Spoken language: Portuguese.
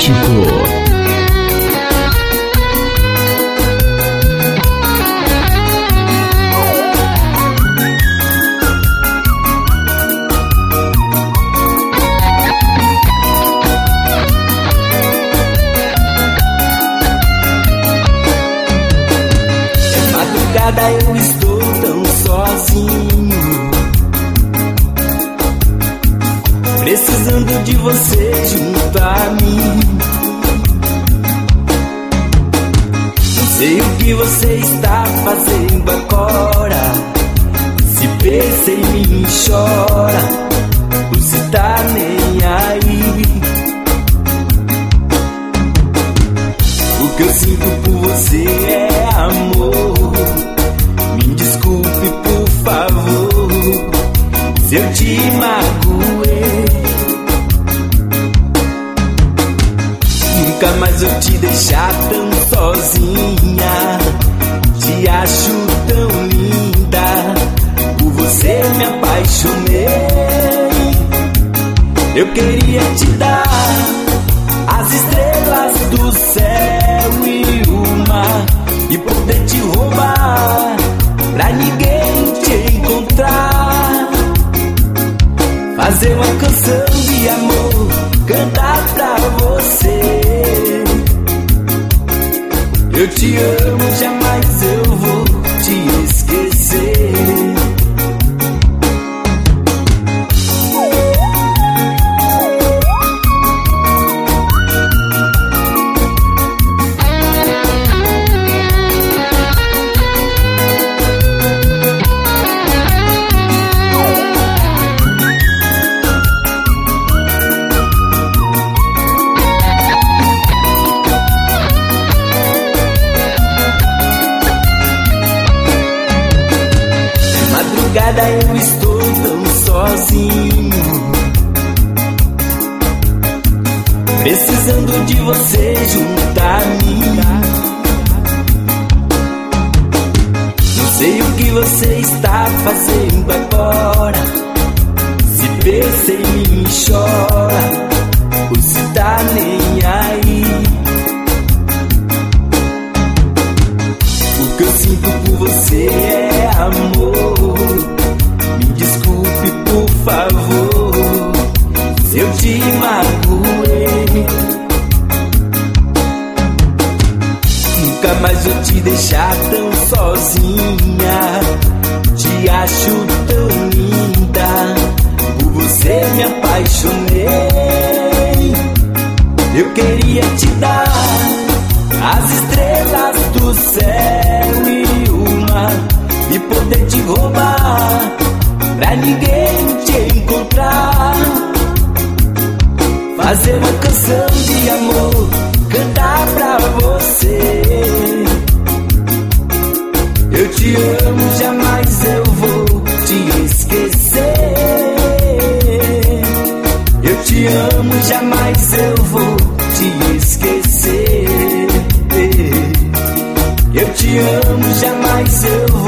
Acústico. Eu estou tão sozinho, precisando de você junto a mim. Não sei o que você está fazendo agora. Se pensa em mim, chora, você tá nem aí. O que eu sinto por você é amor. Me desculpe, por favor, se eu te magoei. Nunca mais vou te deixar tão sozinha. Te acho tão linda, por você me apaixonei. Eu queria te dar as estrelas do céu e o mar, e poder te roubar pra ninguém te encontrar. Fazer uma canção de amor, cantar pra você. Eu te amo, jamais eu vou te esquecer. Eu estou tão sozinho, precisando de você junto a mim. Não sei o que você está fazendo agora. Se pensa em mim, chora, você tá nem aí. O que eu sinto por você é amor. Desculpe, por favor, se eu te magoei. Nunca mais vou te deixar tão sozinha. Te acho tão linda, por você me apaixonei. Eu queria te dar as estrelas do céu e o mar, e poder te roubar pra ninguém te encontrar. Fazer uma canção de amor, cantar pra você. Eu te amo, jamais eu vou te esquecer. Eu te amo, jamais eu vou te esquecer. Eu te amo, jamais eu